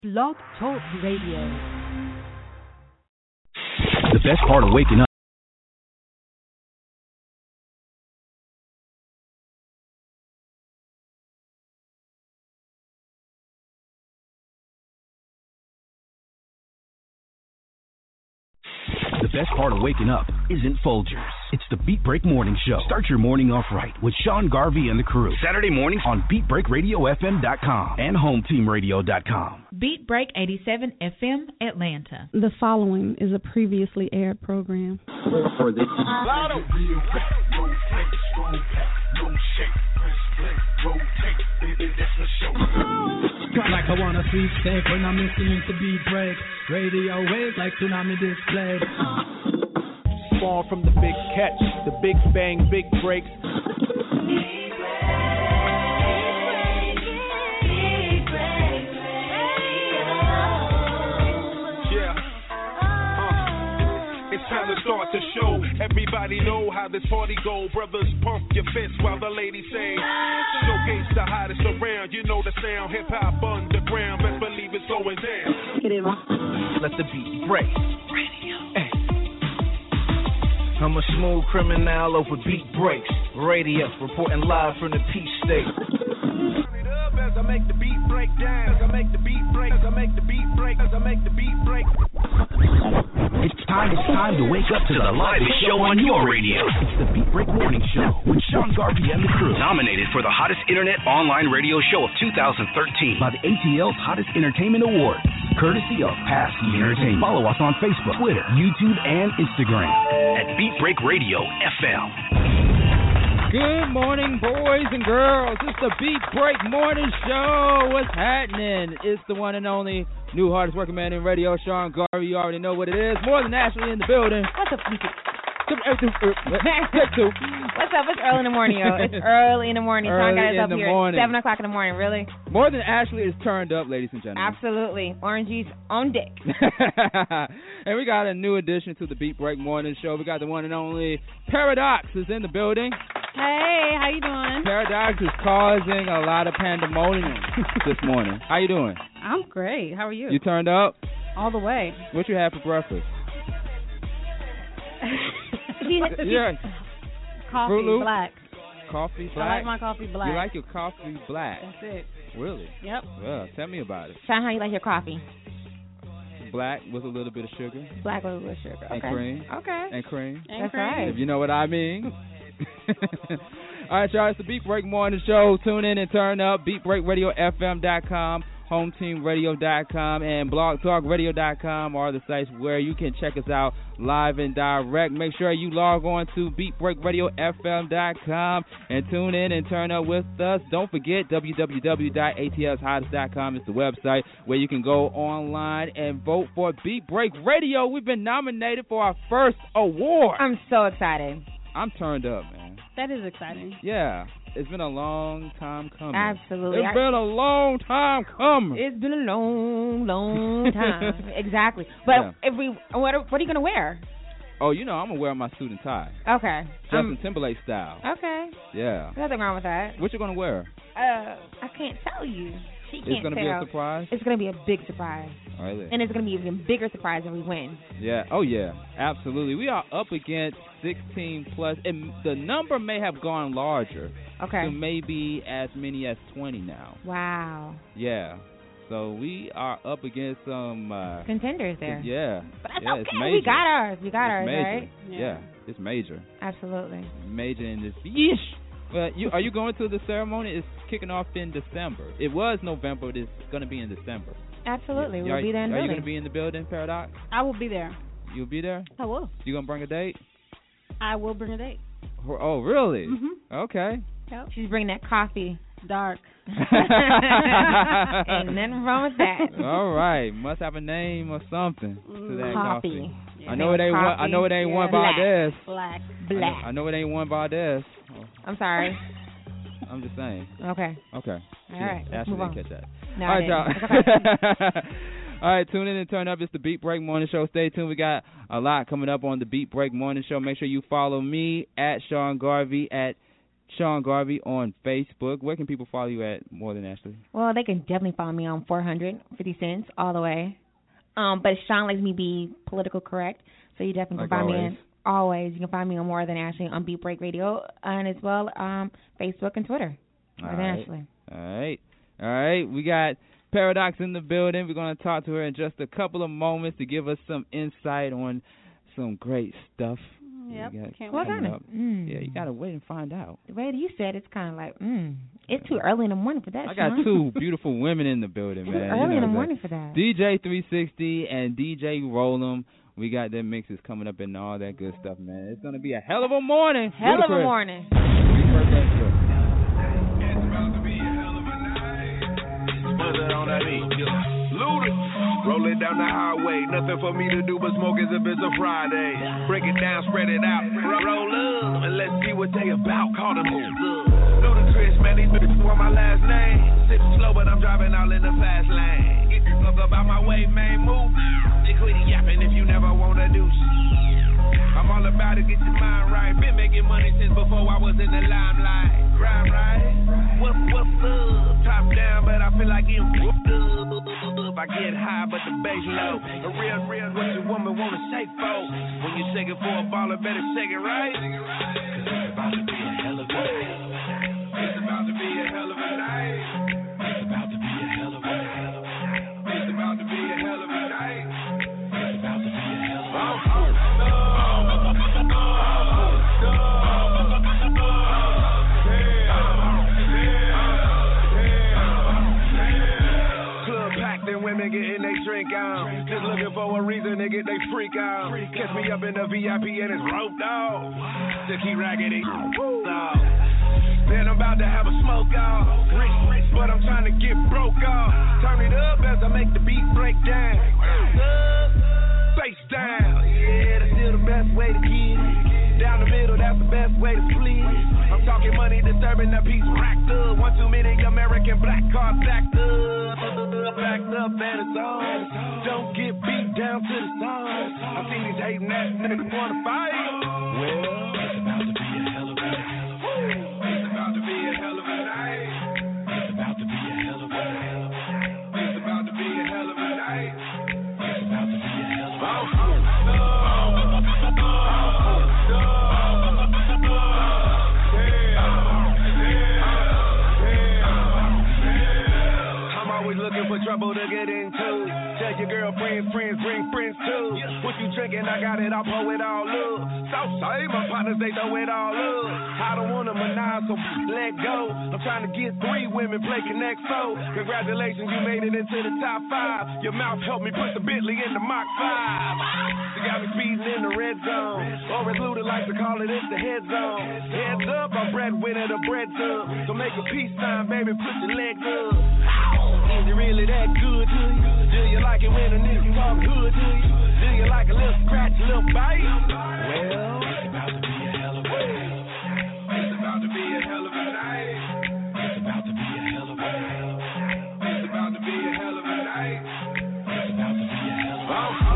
Blog Talk Radio. The best part of waking up. The best part of waking up isn't Folgers. It's the Beat Break Morning Show. Start your morning off right with Sean Garvey and the crew. Saturday mornings on BeatBreakRadioFM.com and HomeTeamRadio.com. Beat Break 87 FM, Atlanta. The following is a previously aired program. For this. Like I wanna sweepstake when I'm listening to Beat Break. Radio waves like tsunami display. Spawn from the big catch, the big bang, big breaks. It's time to start the show. Everybody know how this party go. Brothers pump your fists while the ladies sing. Showcase the hottest around. You know the sound. Hip hop underground. Best believe it's going down. Let the beat break. Radio. I'm a smooth criminal over beat breaks. Radio, reporting live from the Peach State. As I make the beat break down. As I make the beat break. As I make the beat break. As I make the beat break. It's time to wake up to the livest show on your radio. It's the Beat Break Morning Show with Sean Garvey and the crew. Nominated for the hottest internet online radio show of 2013 by the ATL's Hottest Entertainment Awards, courtesy of Past Key Entertainment. Follow us on Facebook, Twitter, YouTube, and Instagram at Beat Break Radio FM. Good morning, boys and girls. It's the Beat Break Morning Show. What's happening? It's the one and only new hardest working man in radio, Sean Garvey. You already know what it is. More than Ashley in the building. What's up? It's early in the morning, yo. It's early in the morning. Sean got us up here at 7 o'clock in the morning. Really? More than Ashley is turned up, ladies and gentlemen. Absolutely. Orange juice on deck. And we got a new addition to the Beat Break Morning Show. We got the one and only Paradox is in the building. Hey, how you doing? Paradox is causing a lot of pandemonium this morning. How you doing? I'm great. How are you? You turned up? All the way. What you had for breakfast? Yeah. Coffee black. Coffee black? I like my coffee black. You like your coffee black? That's it. Really? Yep. Well, tell me about it. Sean, how you like your coffee? Black with a little bit of sugar. Black with a little sugar. Okay. And cream. Okay. And cream. That's right. If you know what I mean. All right, y'all. It's the Beat Break Morning Show. Tune in and turn up. BeatBreakRadioFM.com, HomeTeamRadio.com, and BlogTalkRadio.com are the sites where you can check us out live and direct. Make sure you log on to BeatBreakRadioFM.com and tune in and turn up with us. Don't forget, www.atlshottest.com is the website where you can go online and vote for Beat Break Radio. We've been nominated for our first award. I'm so excited. I'm turned up, man. That is exciting. Yeah. It's been a long time coming. Absolutely. It's been a long time coming. It's been a long, long time. Exactly. But if what are you going to wear? Oh, you know, I'm going to wear my suit and tie. Okay. Justin Timberlake style. Okay. Yeah. There's nothing wrong with that. What you going to wear? I can't tell you. It's going to be a surprise? It's going to be a big surprise. Really? And it's going to be an even bigger surprise when we win. Yeah. Oh, yeah. Absolutely. We are up against 16 plus. And the number may have gone larger. Okay. To maybe as many as 20 now. Wow. Yeah. So we are up against some contenders there. Yeah. But that's okay. It's major. We got ours. We got ours, major. right? Yeah. It's major. Absolutely. Major in this. Yeesh. Well, are you going to the ceremony? It's kicking off in December. It was November, but it's going to be in December. Absolutely. We'll be there in the building. Are you going to be in the building, Paradox? I will be there. You'll be there? I will. You going to bring a date? I will bring a date. Oh, really? Mm-hmm. Okay. Yep. She's bringing that coffee. Dark. Ain't nothing wrong with that. All right. Must have a name or something to that coffee. Yeah. I know it ain't one. I know it ain't one Valdez. Black. I know it ain't one Valdez. I'm sorry. I'm just saying. Okay. All right. Ashley didn't catch that. No, all right, y'all. Okay. All right, tune in and turn up. It's the Beat Break Morning Show. Stay tuned. We got a lot coming up on the Beat Break Morning Show. Make sure you follow me at Sean Garvey at Sean Garvey on Facebook. Where can people follow you at, More Than Ashley? Well, they can definitely follow me on 450 cents all the way. But Sean lets me be political correct, so you definitely can find me in. Always. You can find me on More Than Ashley on Beat Break Radio and as well Facebook and Twitter. More Than Ashley. All right. We got Paradox in the building. We're going to talk to her in just a couple of moments to give us some insight on some great stuff. Yep. What kind of? Yeah, you got to wait and find out. The way that you said it's kind of like, it's too early in the morning for that, I got two beautiful women in the building, man. It's early in the morning for that. DJ 360 and DJ Roll'em. We got their mixes coming up and all that good stuff, man. It's going to be a hell of a morning. Hell of a morning. It's about to be a hell of a night. Mother on that beat. Luda. Rolling down the highway. Nothing for me to do but smoke as if it's a Friday. Break it down, spread it out. Roll up. And let's see what they about. Call them Ludacris, man. These bitches want my last name. Sip slow, but I'm driving all in the fast lane. Get your fuck about my way, man. Move. They quit yapping if you never want to do shit. I'm all about to get your mind right. Been making money since before I was in the limelight. Grind right. What's up? Top down, but I feel like getting whooped up. I get high, but the bass low. A real, what your woman wanna shake for. When you shake it for a baller, better shake it right. Cause it's about to be a hell of a night. It's about to be a hell of a night. It's about to be a hell of a night. It's about to be a hell of a night. It's about to be a hell of a night. Women getting they drink on. Just looking for a reason to get they freak on. Catch me up in the VIP and it's roped off. To keep raggedy. Then I'm about to have a smoke off. Rich, but I'm trying to get broke off. Turn it up as I make the beat break down. Face down. Yeah, that's still the best way to get it. Down the middle, that's the best way to split. I'm talking money disturbing the peace racked up. One too many American black cards stacked up. Backed up and it's on. Don't get beat down to the song. I see these hating ass niggas wanna fight. Well, it's about to be a hell of a night. It's about to be a hell of a night. It's about to be a hell of a night. It's about to be a hell of a night. It's about to be a hell of a night. Looking for trouble to get into. Tell your girlfriends, friends, bring friends too. What you drinking, I got it, I'll pour it all up. Southside, my partners, they throw it all up. I don't want to menage, so let go. I'm trying to get 3 women, play Connect So. Congratulations, you made it into the top 5. Your mouth helped me put the Bentley in the Mach 5. You got me speeding in the red zone. Or as Luda likes to call it, it's the head zone. Heads up, I'm breadwinner, the bread tub. So make a peace sign, baby, put your legs up. Is it really that good to you? Do you like it when a nigga talk good to you? Do you like a little scratch, a little bite? Well, it's about to be a hell of a night. It's about to be a hell of a night. It's about to be a hell of a night. It's about to be a hell of a night. It's about to be a hell of a night.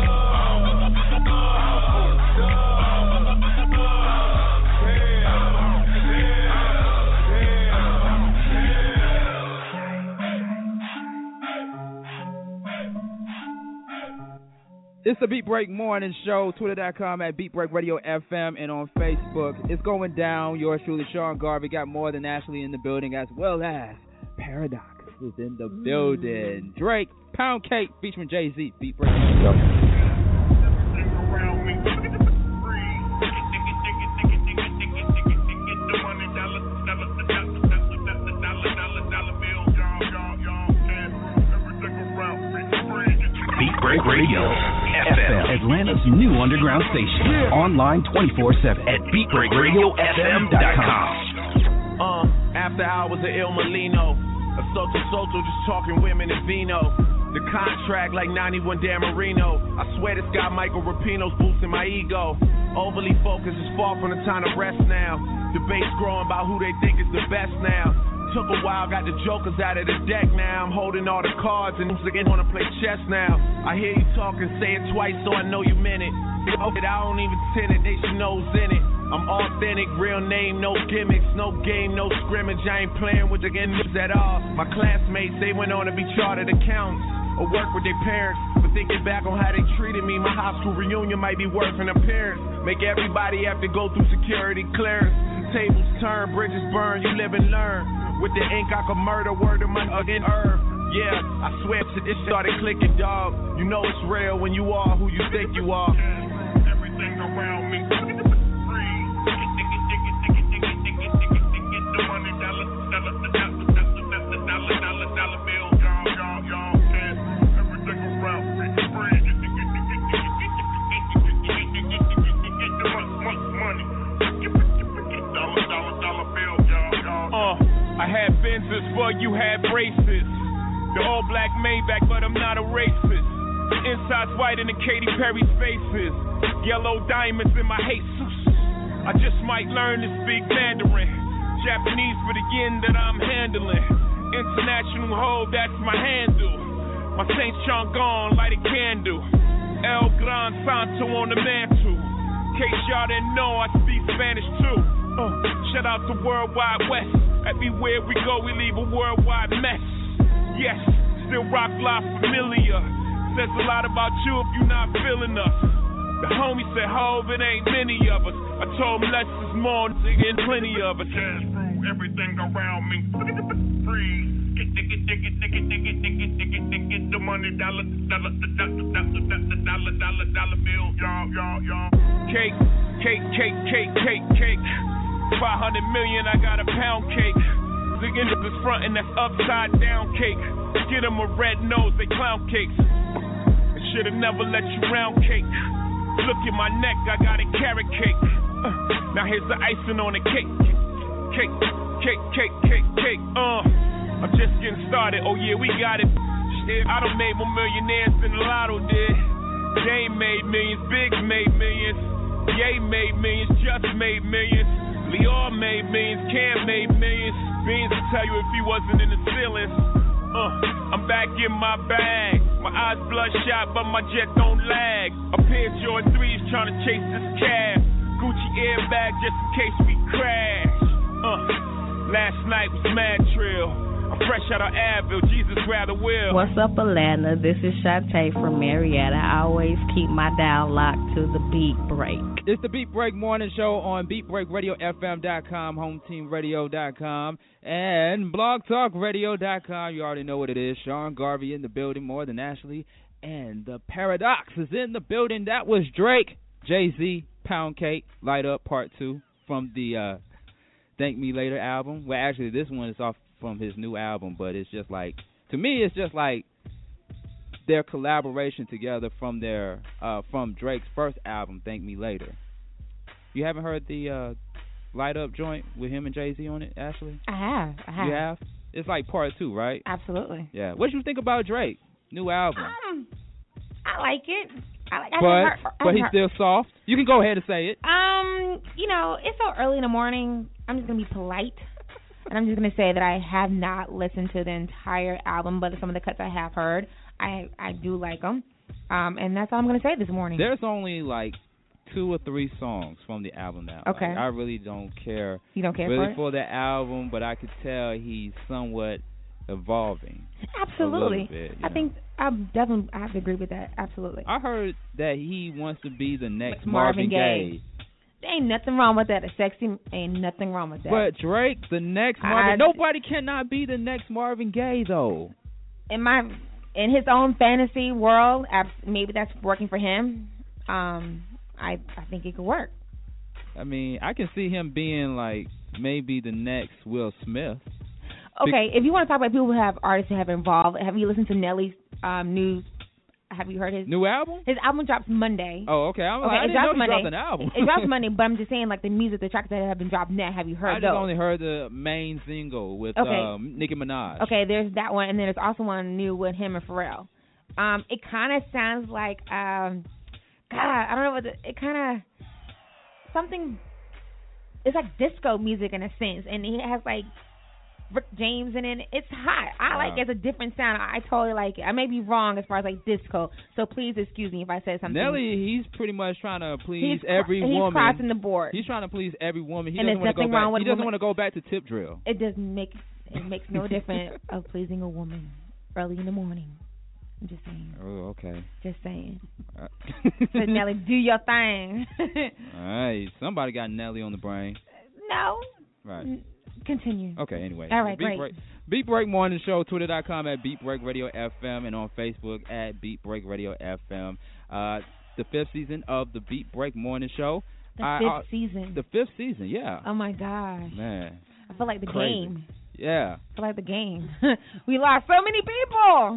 It's the Beat Break Morning Show, Twitter.com at Beat Break Radio FM, and on Facebook. It's going down. Yours truly, Sean Garvey, got More Than Ashley in the building, as well as Paradox is in the building. Drake, Pound Cake, featuring Jay-Z, Beat Break Show. Beat Break Radio FM, Atlanta's new underground station. Online 24/7 at BeatBreakRadioFM.com. After hours of Il Molino, a social, just talking women and vino. The contract like 91 Dan Marino. I swear this guy Michael Rapino's boosting my ego. Overly focused is far from the time to rest now. Debates growing about who they think is the best now. Took a while, got the jokers out of the deck now. I'm holding all the cards and again wanna play chess now. I hear you talking, say it twice so I know you meant it. I don't even send it, they should know's in it. I'm authentic, real name, no gimmicks, no game, no scrimmage. I ain't playing with the enemies at all. My classmates, they went on to be chartered accountants or work with their parents. But thinking back on how they treated me, my high school reunion might be worth an appearance. Make everybody have to go through security clearance. Tables turn, bridges burn, you live and learn. With the ink, I could murder, word of my again herb. Yeah, I swear it started clicking, dog. You know it's real when you are who you think you are. Everything around me. I had Benzes before you had braces. The all black Maybach, but I'm not a racist. Inside's white in the Katy Perry faces. Yellow diamonds in my Jesus. I just might learn to speak Mandarin. Japanese for the yen that I'm handling. International hoe, that's my handle. My Saint Chang'an, light a candle. El Gran Santo on the mantle. In case y'all didn't know, I speak Spanish too. Shout out to Worldwide West. Everywhere we go, we leave a worldwide mess. Yes, still rock live familiar. Says a lot about you if you're not feeling us. The homie said, Hov, it ain't many of us. I told him less is more, nigga, and plenty of us. Cash through everything around me. Free. Get the money, dollar bill, y'all. Cake. 500 million, I got a pound cake. The end of this front and that's upside down cake. Get them a red nose, they clown cakes. I should've never let you round cake. Look at my neck, I got a carrot cake. Now here's the icing on the cake. Cake. I'm just getting started, oh yeah, we got it. Shit, I done made more millionaires than the lotto did. Dame made millions, Biggs made millions. Ye made millions, Just made millions. Lior made millions, Cam made millions. Beans will tell you if he wasn't in the ceilings. I'm back in my bag. My eyes bloodshot, but my jet don't lag. A pair of Jordan 3s trying to chase this cab. Gucci airbag just in case we crash. Last night was mad trill. I'm fresh out of Advil, Jesus rather will. What's up, Atlanta? This is Shantae from Marietta. I always keep my dial locked to the Beat Break. It's the Beat Break Morning Show on BeatBreakRadioFM.com, HomeTeamRadio.com, and BlogTalkRadio.com. You already know what it is. Sean Garvey in the building, more than Ashley, and the Paradox is in the building. That was Drake, Jay-Z, Pound Cake, Light Up Part 2 from the Thank Me Later album. Well, actually, this one is off from his new album, but it's just like, to me, it's just like their collaboration together from their from Drake's first album, Thank Me Later. You haven't heard the Light Up joint with him and Jay-Z on it, Ashley? I have. You have? It's like part 2, right? Absolutely. Yeah. What did you think about Drake? New album. I like it. But he's still soft. You can go ahead and say it. You know, it's so early in the morning. I'm just gonna be polite, and I'm just gonna say that I have not listened to the entire album, but some of the cuts I have heard, I do like them. And that's all I'm gonna say this morning. There's only like 2 or 3 songs from the album now. Okay. Like, I really don't care. You don't care really for the album, but I could tell he's somewhat evolving. Absolutely. A bit, I think I have to agree with that. Absolutely. I heard that he wants to be the next Marvin Gaye. There ain't nothing wrong with that. Ain't nothing wrong with that. But Drake, the next Marvin, nobody cannot be the next Marvin Gaye though. In his own fantasy world, maybe that's working for him. I think it could work. I mean, I can see him being like maybe the next Will Smith. Okay, if you want to talk about people who have artists who have involved, have you listened to Nelly's new? Have you heard his new album? His album drops Monday. Oh, okay. I didn't know he dropped an album. It drops Monday, but I'm just saying, like the music, the tracks that have been dropped now. Have you heard those? I just only heard the main single with Nicki Minaj. Okay, there's that one, and then there's also one new with him and Pharrell. It kind of sounds like, God, I don't know what it kind of something. It's like disco music in a sense, and he has like Rick James in it. It's hot. I like it. It's a different sound. I totally like it. I may be wrong as far as like disco, so please excuse me if I said something. Nelly, he's pretty much trying to please every woman. He's crossing the board. He's trying to please every woman. He and doesn't want to go back. He doesn't want to go back to tip drill. It makes no difference of pleasing a woman early in the morning. I'm just saying. Oh, okay. Just saying. So Nelly, do your thing. All right. Somebody got Nelly on the brain. No. Right. Continue. Okay, anyway. All right, great. Beat Break Morning Show, Twitter.com at Beat Break Radio FM, and on Facebook at Beat Break Radio FM. The 5th season of the Beat Break Morning Show. The 5th season. The 5th season, yeah. Oh, my gosh. Man. I feel like the game. Yeah. I feel like the game. We lost so many people.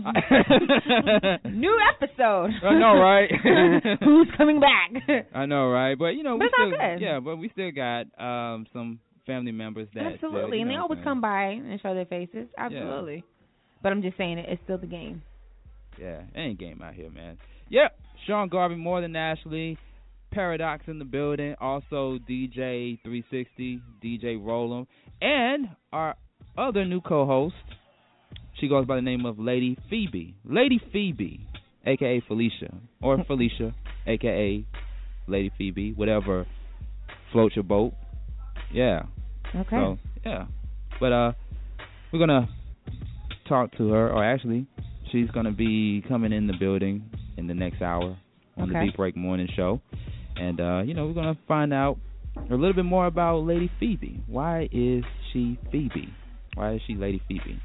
New episode. I know, right? Who's coming back? I know, right? But, but it's not good. Yeah, but we still got some family members that absolutely, and they always come by and show their faces. Absolutely. Yeah. But I'm just saying it's still the game. Yeah, it ain't game out here, man. Yep, Sean Garvey, More Than Ashley, Paradox in the building, also DJ 360, DJ Roll'em, and our other new co-host. She goes by the name of Lady Phoebe. Lady Phoebe, a.k.a. Felicia, or Felicia, a.k.a. Lady Phoebe, whatever floats your boat. Yeah. Okay. So, yeah. But we're going to talk to her, or actually, she's going to be coming in the building in the next hour on the Beat Break Morning Show. And, we're going to find out a little bit more about Lady Phoebe. Why is she Phoebe? Why is she Lady Phoebe?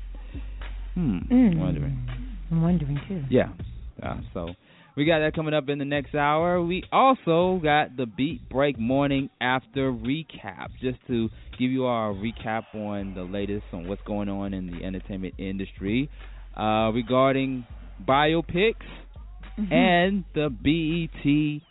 Wondering. I'm wondering, too. Yeah. So we got that coming up in the next hour. We also got the Beat Break Morning After Recap, just to give you our recap on the latest on what's going on in the entertainment industry regarding biopics and the BET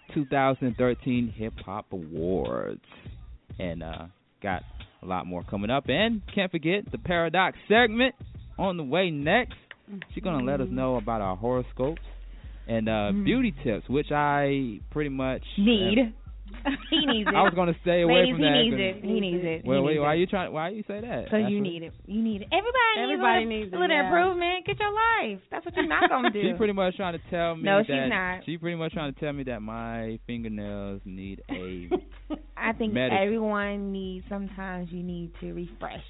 2013 Hip Hop Awards. And got a lot more coming up. And can't forget the Paradox segment on the way next. She's going to let us know about our horoscopes and beauty tips, which I pretty much need. He needs it. I was going to stay away from that. He needs it. Well, wait, why you say that? Because you need it. You need it. Everybody needs a little improvement. Get your life. That's what you're not going to do. She's pretty much trying to tell me No, she's not. She's pretty much trying to tell me that my fingernails need a I think medicine. Everyone needs, sometimes you need to refresh.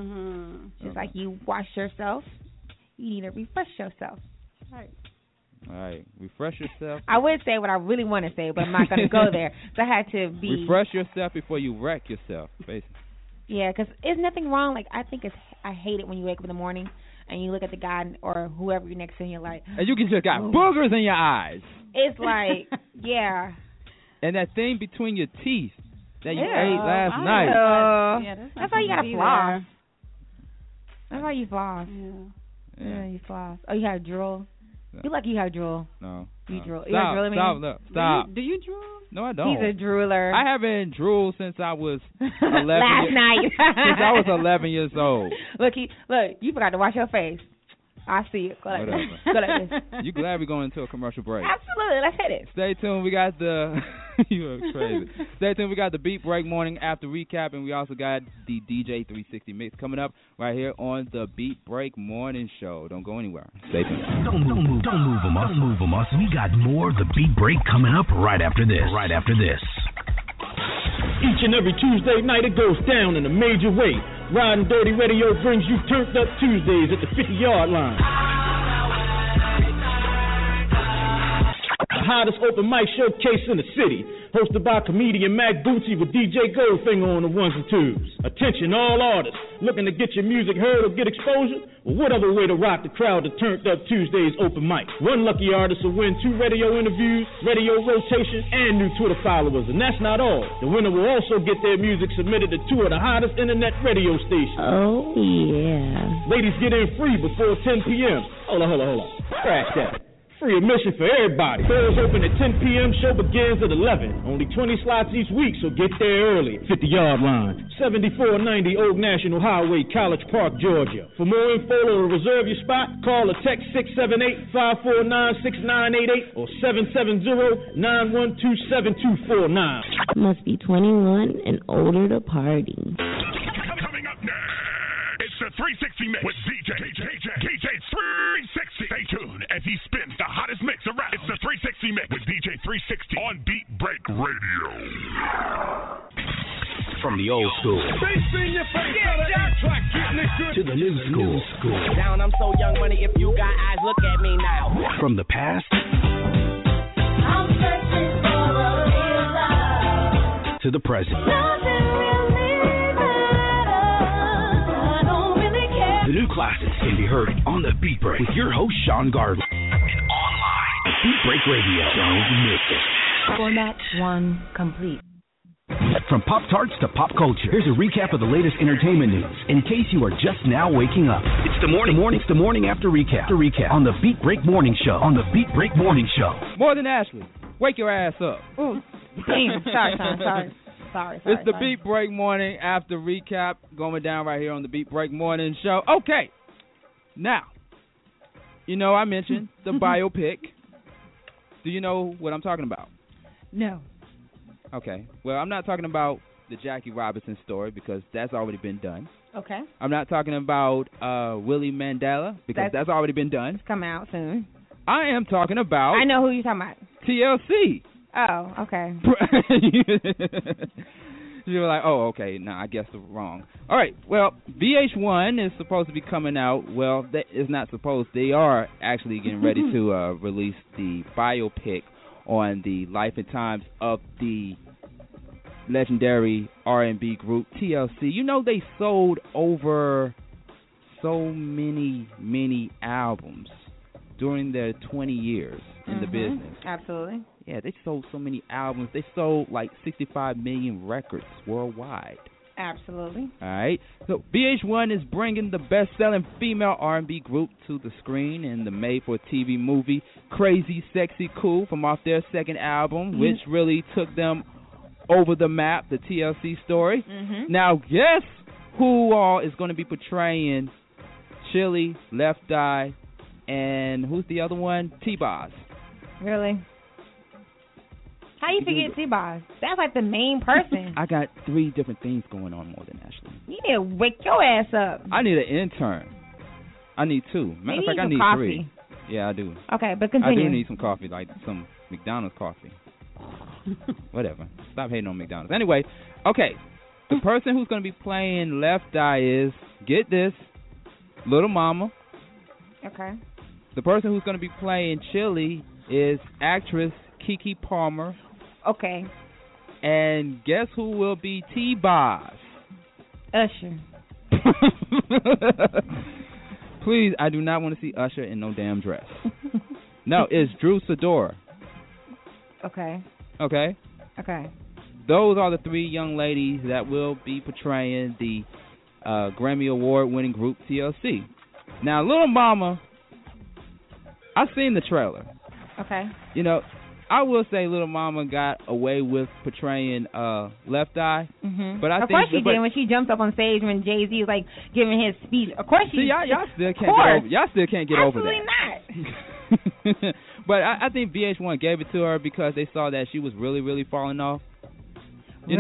Just like you wash yourself, you need to refresh yourself. Right. All right, refresh yourself. I would say what I really want to say, but I'm not going to go there. So I had to be... Refresh yourself before you wreck yourself, basically. Yeah, because there's nothing wrong. Like, I hate it when you wake up in the morning and you look at the guy or whoever you're next to and you're like... And you can just got boogers in your eyes. It's like, yeah. And that thing between your teeth that you ate last night. That's why you got to floss. That's why you floss. Yeah, you floss. Oh, you have drool? You lucky you have drool. No. You drool. Stop, you have drool, stop. Do you drool? No, I don't. He's a drooler. I haven't drooled since I was 11 last night. Since I was 11 years old. Look, you forgot to wash your face. I see it. Go like this. Go like this. You glad we're going into a commercial break? Absolutely. Let's hit it. Stay tuned. We got the you are crazy. Stay tuned. We got the Beat Break Morning After Recap, and we also got the DJ 360 mix coming up right here on the Beat Break Morning Show. Don't go anywhere. Stay tuned. Don't move them us. We got more of the Beat Break coming up right after this. Each and every Tuesday night it goes down in a major way. Riding Dirty Radio brings you Turned Up Tuesdays at the 50-yard line. The hottest open mic showcase in the city, hosted by comedian Mac Bootsy with DJ Goldfinger on the ones and twos. Attention all artists looking to get your music heard or get exposure? Well, what other way to rock the crowd to Turned Up Tuesdays open mic? One lucky artist will win 2 radio interviews, radio rotations, and new Twitter followers. And that's not all. The winner will also get their music submitted to 2 of the hottest internet radio stations. Oh, yeah. Ladies get in free before 10 p.m. Hold on. Scratch that. Free admission for everybody. Doors open at 10 p.m. Show begins at 11. Only 20 slots each week, so get there early. 50-yard line. 7490 Old National Highway, College Park, Georgia. For more info or to reserve your spot, call or text 678-549-6988 or 770-912-7249. Must be 21 and older to party. Coming up next, it's the 360 360 mix with DJ 360 on Beat Break Radio. From the old school to the new school. Down, I'm so young money. If you got eyes, look at me now. From the past I'm searching for a real love. to the present. The new classics can be heard on the Beat Break with your host Sean Garvey. And online at Beat Break Radio. Don't miss it. Format 1 complete. From Pop Tarts to pop culture, here's a recap of the latest entertainment news in case you are just now waking up. It's the morning after recap on the Beat Break Morning Show. More than Ashley, wake your ass up. Ooh, damn, sorry. It's the Beat Break Morning after recap going down right here on the Beat Break Morning Show. Okay, now, I mentioned the biopic. Do you know what I'm talking about? No. Okay. Well, I'm not talking about the Jackie Robinson story because that's already been done. Okay. I'm not talking about Willie Mandela because that's already been done. It's coming out soon. I am talking about... I know who you're talking about. TLC. Oh, okay. You were like, oh, okay. No, I guess wrong. All right. Well, VH1 is supposed to be coming out. Well, that is not supposed. They are actually getting ready to release the biopic on the life and times of the legendary R&B group TLC. They sold over so many albums during their 20 years in the business. Absolutely. Yeah, they sold so many albums. They sold like 65 million records worldwide. Absolutely. All right. So VH1 is bringing the best-selling female R&B group to the screen in the made-for-TV movie Crazy Sexy Cool from off their second album, which really took them over the map, the TLC story. Now, guess who all is going to be portraying Chili, Left Eye, and who's the other one? T-Boz. Really? How you forget T-Boz? That's like the main person. I got 3 different things going on more than Ashley. You need to wake your ass up. I need an intern. I need 2. Matter of fact, I need coffee. 3. Yeah, I do. Okay, but continue. I do need some coffee, like some McDonald's coffee. Whatever. Stop hating on McDonald's. Anyway, okay. The person who's going to be playing Left Eye is, get this, Little Mama. Okay. The person who's going to be playing Chili is actress Keke Palmer. Okay. And guess who will be T-Boz? Usher. Please, I do not want to see Usher in no damn dress. No, it's Drew Sidora. Okay. Okay? Okay. Those are the 3 young ladies that will be portraying the Grammy Award-winning group TLC. Now, Little Mama, I've seen the trailer. Okay. I will say Little Mama got away with portraying Left Eye. But I of course she did when she jumped up on stage when Jay-Z was like giving his speech. Of course she did. Y'all still can't get over that. Absolutely not. But I think VH1 gave it to her because they saw that she was really falling off. Little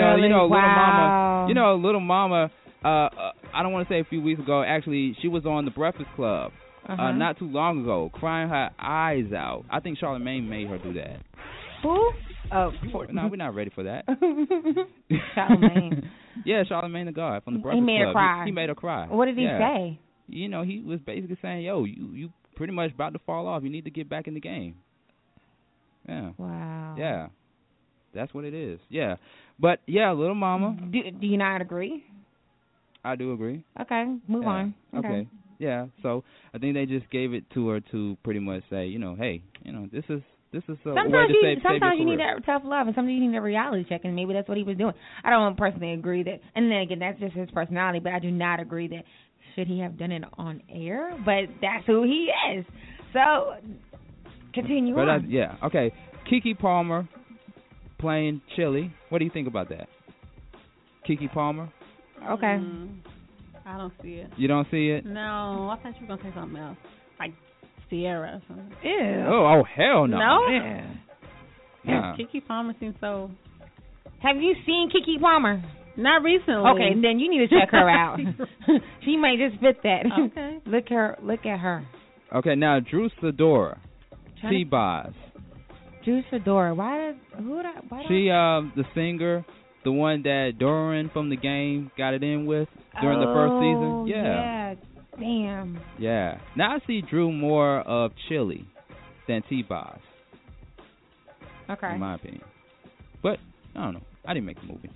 Mama, I don't want to say a few weeks ago, actually, she was on The Breakfast Club not too long ago, crying her eyes out. I think Charlamagne made her do that. Who? Oh. No, we're not ready for that. Charlamagne. Yeah, Charlamagne the God from The Breakfast Club. He made her cry. He made her cry. What did he say? He was basically saying, yo, you pretty much about to fall off. You need to get back in the game. Yeah. Wow. Yeah. That's what it is. Yeah. But, yeah, Little Mama. Do you not agree? I do agree. Okay. Move on. Okay. Yeah. So I think they just gave it to her to pretty much say, hey, this is a way to save sometimes you need career. that tough love, and sometimes you need a reality check, and maybe that's what he was doing. I don't personally agree that, and then again, that's just his personality, but I do not agree that should he have done it on air, but that's who he is. So, continue on. Okay. Keke Palmer playing Chili. What do you think about that? Keke Palmer? Okay. I don't see it. You don't see it? No, I thought you were going to say something else. Like Sierra or something. Ew. Oh, hell no. No? Yeah. Keke Palmer seems so... Have you seen Keke Palmer? Not recently. Okay, then you need to check her out. She may just fit that. Okay. Look at her. Okay, now Drew Sidora, T-Boz, Drew Sidora. Why? She the singer, the one that Doran from the game got it in with during the first season. Yeah. Damn. Yeah. Now I see Drew more of Chili than T-Boz. Okay. In my opinion. But I don't know. I didn't make the movie.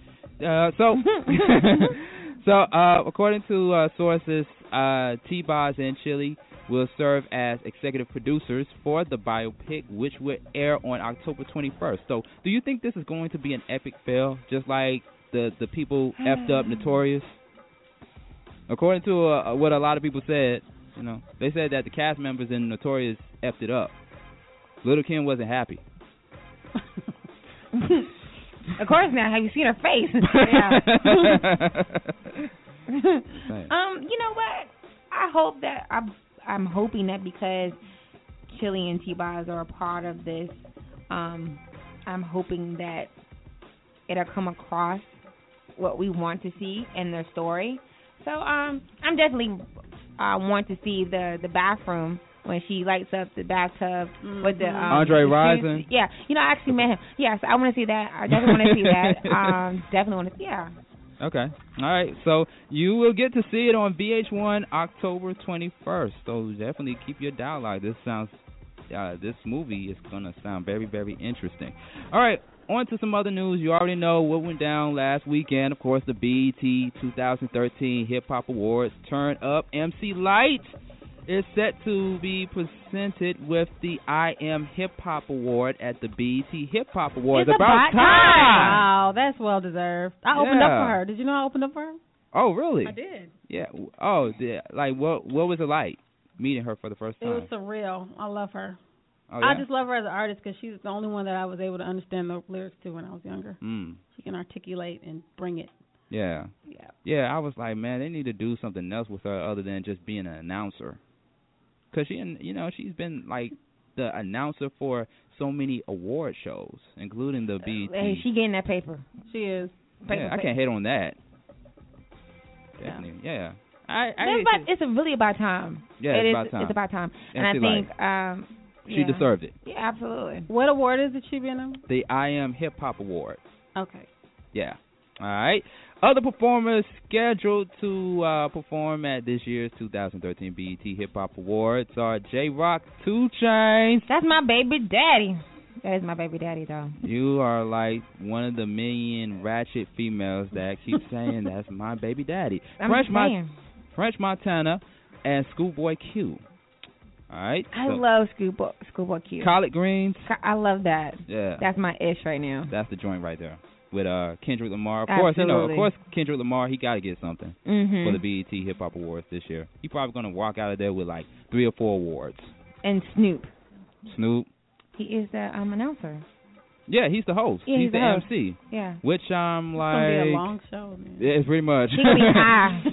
So according to sources, T-Boz and Chili will serve as executive producers for the biopic, which will air on October 21st. So, do you think this is going to be an epic fail, just like the people effed up Notorious? According to what a lot of people said, they said that the cast members in Notorious effed it up. Lil' Kim wasn't happy. Of course not. Have you seen her face? You know what? I hope that I'm hoping that because Chili and T-Boz are a part of this, I'm hoping that it'll come across what we want to see in their story. So I'm definitely want to see the bathroom when she lights up the bathtub with the Andre Rison. Yeah, I actually met him. Yes, I want to see that. I definitely want to see that. Definitely want to see. Yeah. Okay. All right. So you will get to see it on VH1 October 21st. So definitely keep your dial out. This movie is gonna sound very, very interesting. All right. On to some other news. You already know what went down last weekend. Of course, the BET 2013 Hip Hop Awards. Turn Up MC Lyte is set to be presented with the I Am Hip Hop Award at the BET Hip Hop Awards. It's about time. Wow, that's well deserved. I opened up for her. Did you know I opened up for her? Oh, really? I did. Yeah. Oh, like what was it like meeting her for the first time? It was surreal. I love her. Oh, yeah? I just love her as an artist because she's the only one that I was able to understand the lyrics to when I was younger. She can articulate and bring it. Yeah. Yeah, I was like, man, they need to do something else with her other than just being an announcer. Because she's been like the announcer for so many award shows, including the BET. Hey, she getting that paper. She is. Paper. I can't hate on that. Definitely. Yeah. It's really about time. Yeah, it's about time. And I think she deserved it. Yeah, absolutely. What award is it she been on? The I Am Hip Hop Award. Okay. Yeah. All right. Other performers scheduled to perform at this year's 2013 BET Hip Hop Awards are J-Rock, 2 Chainz. That's my baby daddy. That is my baby daddy, though. You are like one of the million ratchet females that keep saying that's my baby daddy. French Montana and Schoolboy Q. All right. I love Schoolboy Q. Collard Greens. I love that. Yeah. That's my ish right now. That's the joint right there. With Kendrick Lamar. Of Absolutely. course, Kendrick Lamar, he got to get something for the BET Hip Hop Awards this year. He's probably going to walk out of there with like 3 or 4 awards. And Snoop. He is the announcer. Yeah, he's the host. Yeah, he's the host. MC. Yeah. Which I'm like... It's going to be a long show, man. Yeah, it's pretty much. He's going to be high.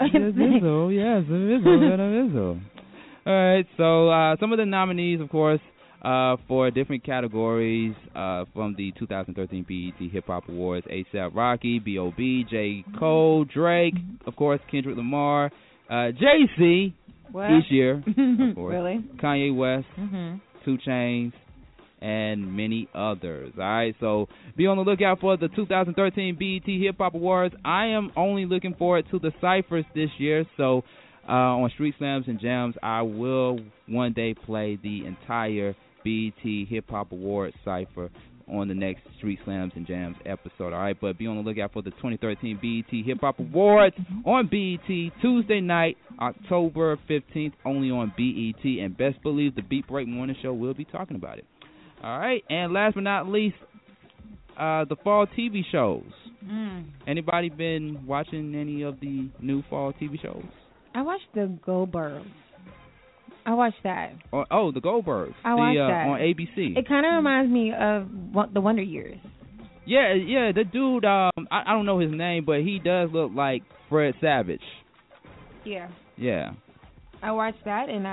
Yes, it is. All right, so some of the nominees, of course, for different categories from the 2013 BET Hip Hop Awards: A$AP Rocky, B.O.B., J. Cole, Drake, of course, Kendrick Lamar, Jay-Z each year, of course, really? Kanye West, 2 Chainz, and many others. All right, so be on the lookout for the 2013 BET Hip Hop Awards. I am only looking forward to the ciphers this year, so on Street Slams and Jams, I will one day play the entire BET Hip Hop Awards cipher on the next Street Slams and Jams episode. All right, but be on the lookout for the 2013 BET Hip Hop Awards on BET Tuesday night, October 15th, only on BET. And best believe the Beat Break Morning Show will be talking about it. All right, and last but not least, the fall TV shows. Anybody been watching any of the new fall TV shows? I watched the Goldbergs. I watched that. Oh, the Goldbergs. I watched that. On ABC. It kind of reminds me of the Wonder Years. Yeah, the dude, I don't know his name, but he does look like Fred Savage. Yeah. Yeah. I watched that, and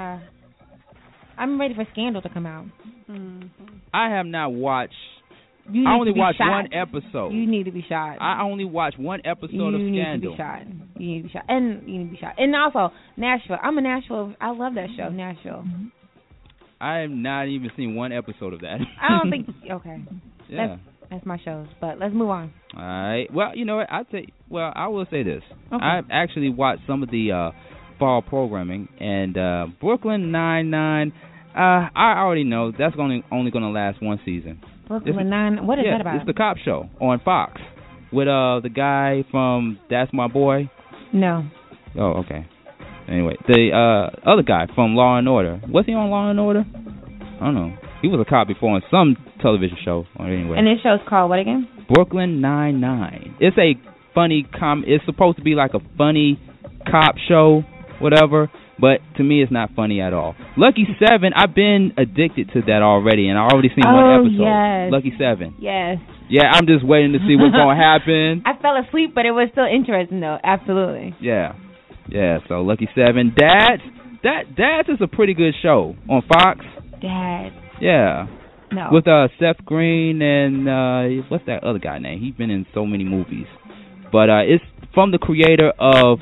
I'm ready for Scandal to come out. I have not watched... I only watched one episode. You need to be shot. I only watched one episode of Scandal. You need to be shot. You need to be shot. And you need to be shot. And also, Nashville. I love that show, Nashville. I have not even seen one episode of that. I don't think. Okay. Yeah. That's my shows. But let's move on. All right. Well, you know what? I will say this. Okay. I've actually watched some of the fall programming, and Brooklyn Nine-Nine. I already know that's only going to last one season. Brooklyn Nine. What is that about? It's the cop show on Fox with the guy from That's My Boy. No. Oh, okay. Anyway, the other guy from Law and Order. Was he on Law and Order? I don't know. He was a cop before on some television show. Anyway. And this show's called what again? Brooklyn Nine-Nine. It's a funny It's supposed to be like a funny cop show, whatever. But to me, it's not funny at all. Lucky 7. I've been addicted to that already, and I already seen one episode. Yes. Lucky 7. Yes. Yeah, I'm just waiting to see what's going to happen. I fell asleep, but it was still interesting, though. Absolutely. Yeah. So Lucky 7. Dads is a pretty good show on Fox. Dads. Yeah. No. With Seth Green and what's that other guy name? He's been in so many movies. But it's from the creator of,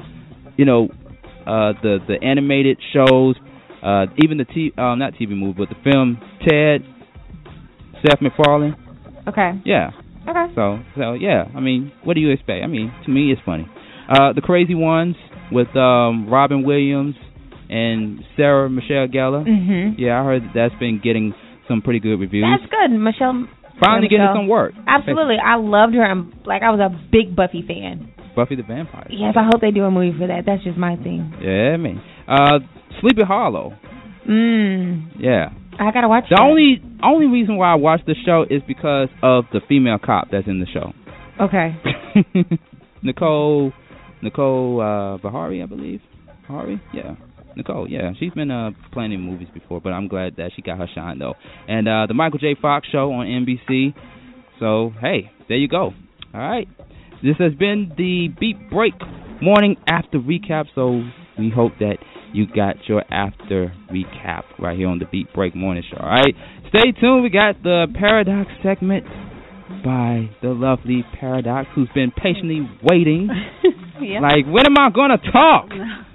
the animated shows, even the not TV movie, but the film Ted, Seth MacFarlane. Okay. Yeah. Okay. So yeah. I mean, what do you expect? I mean, to me, it's funny. The Crazy Ones with Robin Williams and Sarah Michelle Gellar. Mm-hmm. Yeah, I heard that's been getting some pretty good reviews. That's good, Michelle. Finally getting some work. Absolutely. I loved her. I was a big Buffy fan. Buffy the Vampire. Yes, I hope they do a movie for that. That's just my thing. Yeah, man. Sleepy Hollow. Yeah. I gotta watch the that. only reason why I watched the show is because of the female cop that's in the show. Okay. Nicole Bahari, I believe. Bahari? Yeah. Nicole, yeah. She's been playing in movies before, but I'm glad that she got her shine, though. And the Michael J. Fox Show on NBC. So, hey, there you go. All right. This has been the Beat Break Morning After Recap, so we hope that you got your after recap right here on the Beat Break Morning Show, all right? Stay tuned. We got the Paradox segment by the lovely Paradox, who's been patiently waiting. Yeah. Like, when am I going to talk?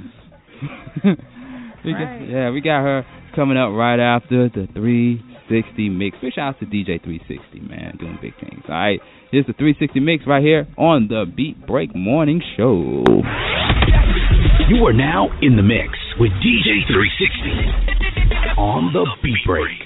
Right. We got her coming up right after the 360 mix. Big shout out to DJ 360, man, doing big things. All right, here's the 360 mix right here on the Beat Break Morning Show. You are now in the mix with DJ 360 on the Beat Break.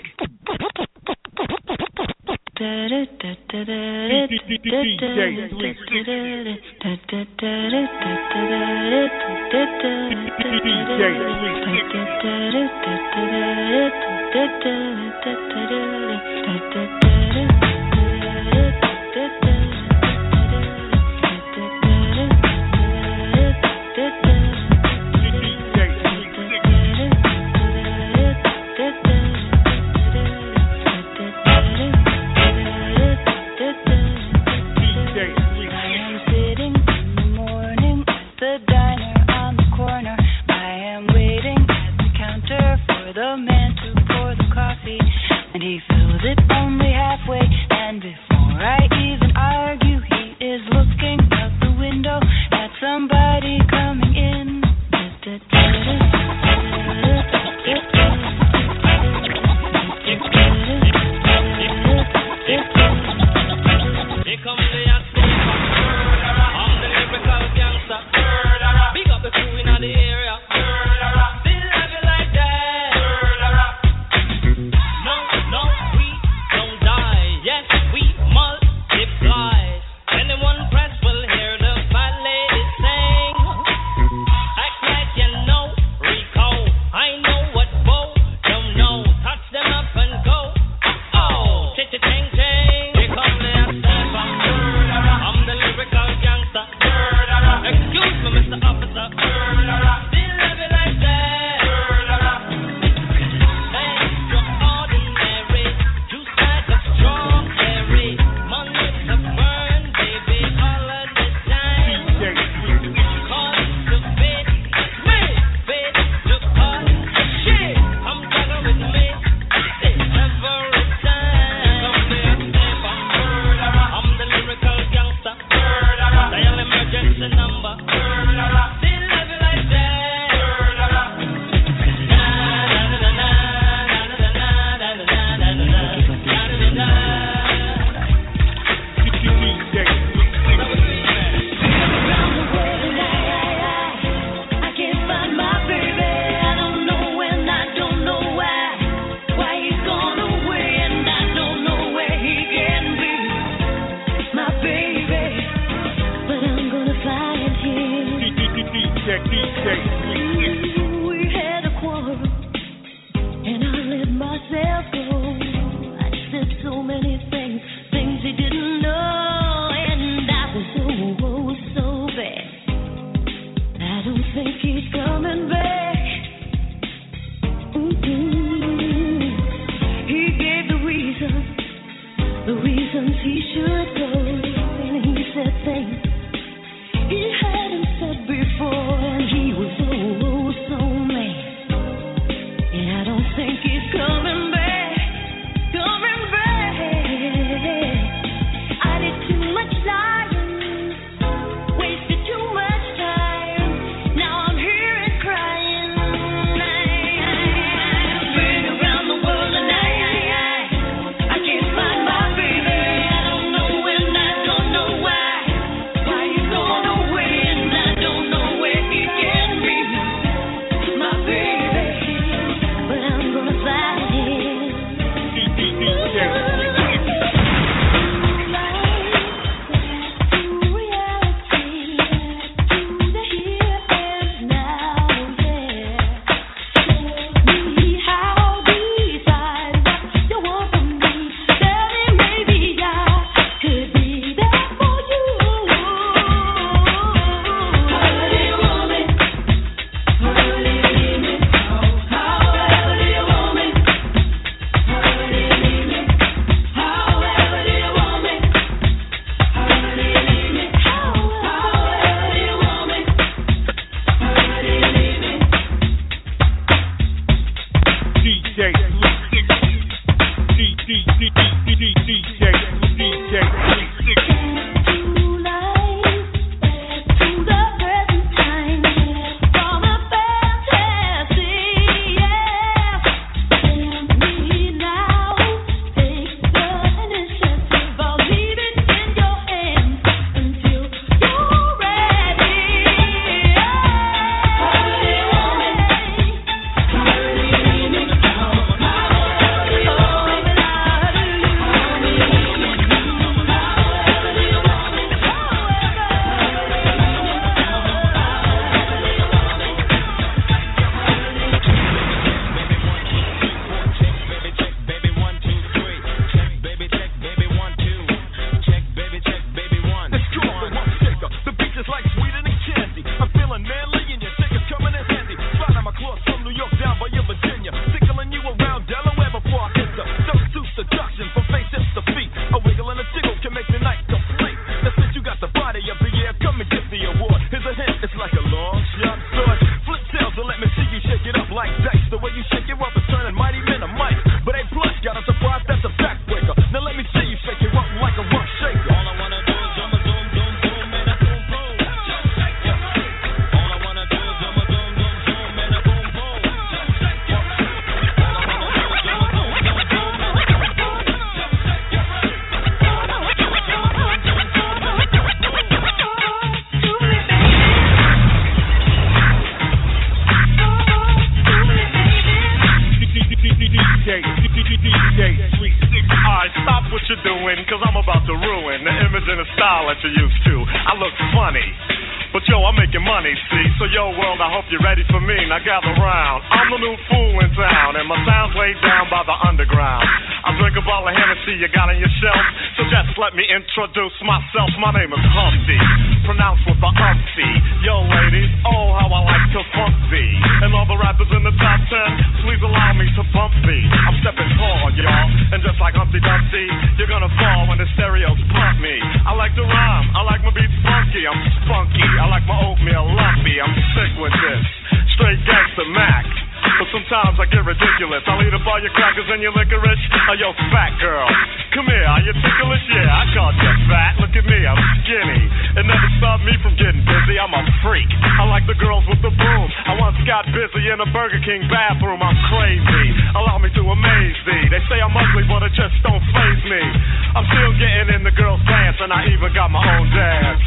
Introduce myself, my name is Humpty, pronounced with the umpty. Yo ladies, oh how I like to funk thee. And all the rappers in the top 10, please allow me to bump thee. I'm stepping tall, y'all, and just like Humpty Dumpty, you're gonna fall when the stereos pump me. I like to rhyme, I like my beats funky, I'm spunky, I like my oatmeal lumpy, I'm sick with this, straight gangsta Mac. But sometimes I get ridiculous. I'll eat up all your crackers and your licorice. Oh, yo, fat girl, come here, are you ticklish? Yeah, I called you fat. Look at me, I'm skinny. It never stopped me from getting busy. I'm a freak. I like the girls with the boom. I once got busy in a Burger King bathroom. I'm crazy. Allow me to amaze thee. They say I'm ugly, but it just don't faze me. I'm still getting in the girls' pants, and I even got my own dance.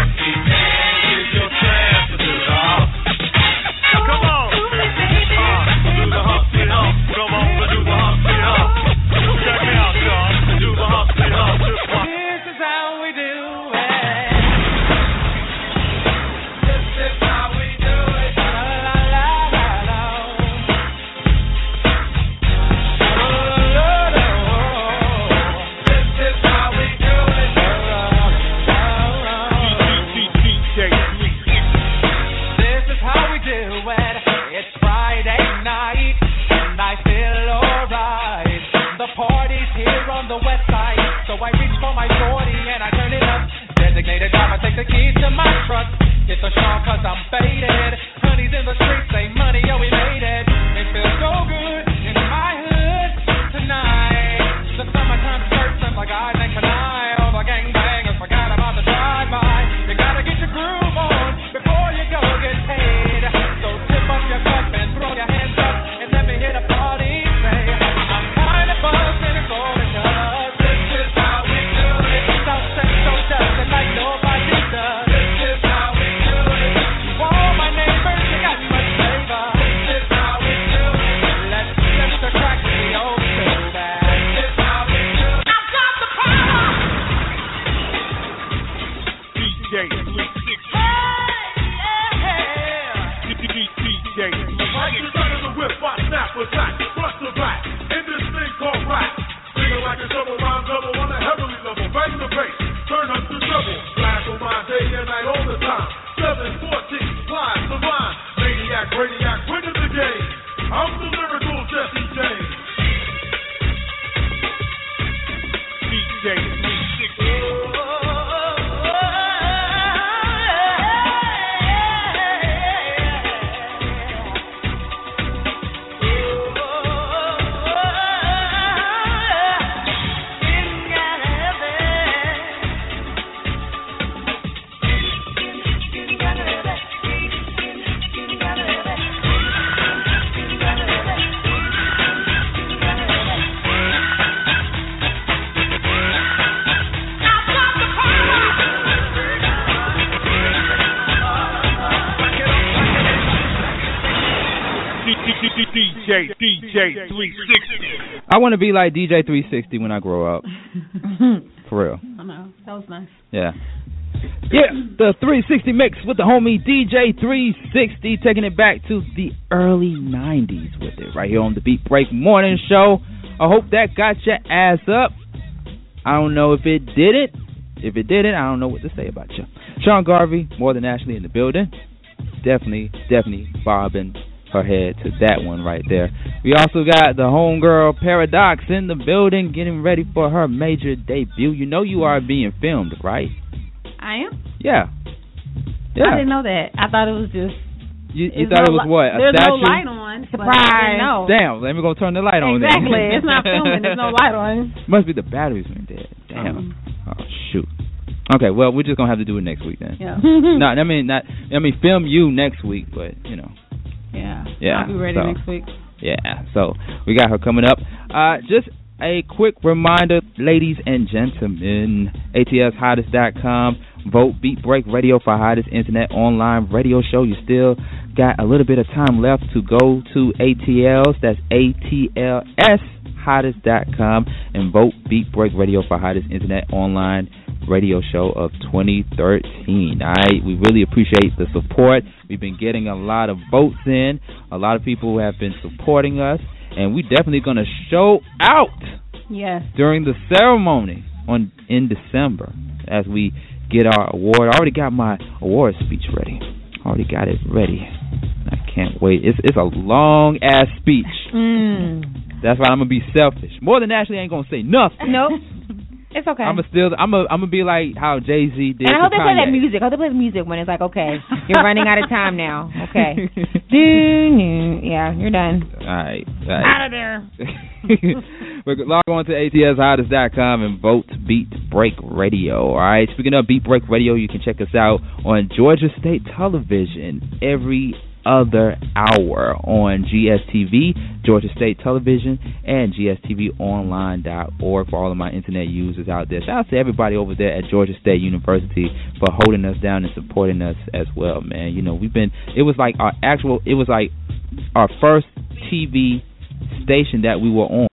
Here's your chance to do it all. Come on. Do the Humpty Hump. Come on, do the Humpty Hump. Check me out, y'all. Do the Humpty Hump. This is how we do it. This is how we do it. La la la la la. La la la la. here on the west side. So I reach for my 40 and I turn it up. Designated driver, take the keys to my truck. Hit the shore cause I'm faded. Honey's in the streets, say money, yo, we made it. It feels so good in my hood tonight. The summertime skirts and like I think tonight. All the gangbangers forgot about the drive-by. You gotta get your groove on before you go get paid. So tip up your cup and throw your hands up and let me hit a party. Say, I'm kind of buzzed and it's all because this is how we do it. So sex, so dusty like nobody does. This is how we do it. To all my neighbors, you got much flavor. This is how we do it. Let's flip the crack to the old school back. This is how we do it. I've got the power. DJ 360. DJ. Like the gun of the whip, I snap attack, bust the back, in this thing called rap. Singing like a double rhyme double on a heavenly level. Bang the bass, turn up the treble. Blast on my day and night all the time. 714, line to line. Maniac, brainiac, winning the game. I'm the lyrical Jesse James. DJ 360. DJ 360. I want to be like DJ 360 when I grow up. For real. I know. That was nice. Yeah. Yeah, the 360 mix with the homie DJ 360, taking it back to the early 90s with it right here on the Beat Break Morning Show. I hope that got your ass up. I don't know if it didn't. If it didn't, I don't know what to say about you. Sean Garvey, more than Ashley in the building. Definitely bobbing her head to that one right there. We also got the homegirl Paradox in the building, getting ready for her major debut. You know you are being filmed, right? I am? Yeah. I didn't know that. I thought it was just... You thought it was what? A there's statue? No light on. Surprise. No. Damn, let me go turn the light on then. Exactly. It's not filming. There's no light on. Must be the batteries went dead. Damn. Oh, shoot. Okay, well, we're just going to have to do it next week then. Yeah. Film you next week, but, you know. Yeah. Yeah. I'll be ready next week. Yeah, so we got her coming up. Just a quick reminder, ladies and gentlemen, ATSHottest.com. Vote Beat Break Radio for hottest internet online radio show. You still got a little bit of time left to go to ATLs. That's ATLSHottest.com and vote Beat Break Radio for hottest internet online radio show of 2013. All right, we really appreciate the support. We've been getting a lot of votes in. A lot of people have been supporting us, and we're definitely going to show out during the ceremony in December as we get our award. I already got my award speech ready. Already got it ready. I can't wait. It's a long ass speech. That's why I'm gonna be selfish. More than Ashley ain't gonna say nothing. Nope. It's okay. I'm gonna be like how Jay-Z did. And I hope they play Kanye. that music. I hope they play the music when it's like, okay, you're running out of time now. Okay. Yeah, you're done. All right. Out of there. Log on to ATSHottest.com and vote Beat Break Radio. All right. Speaking of Beat Break Radio, you can check us out on Georgia State Television every other hour on GSTV, Georgia State Television, and GSTVonline.org for all of my internet users out there. Shout out to everybody over there at Georgia State University for holding us down and supporting us as well, man. You know, it was like our first TV station that we were on.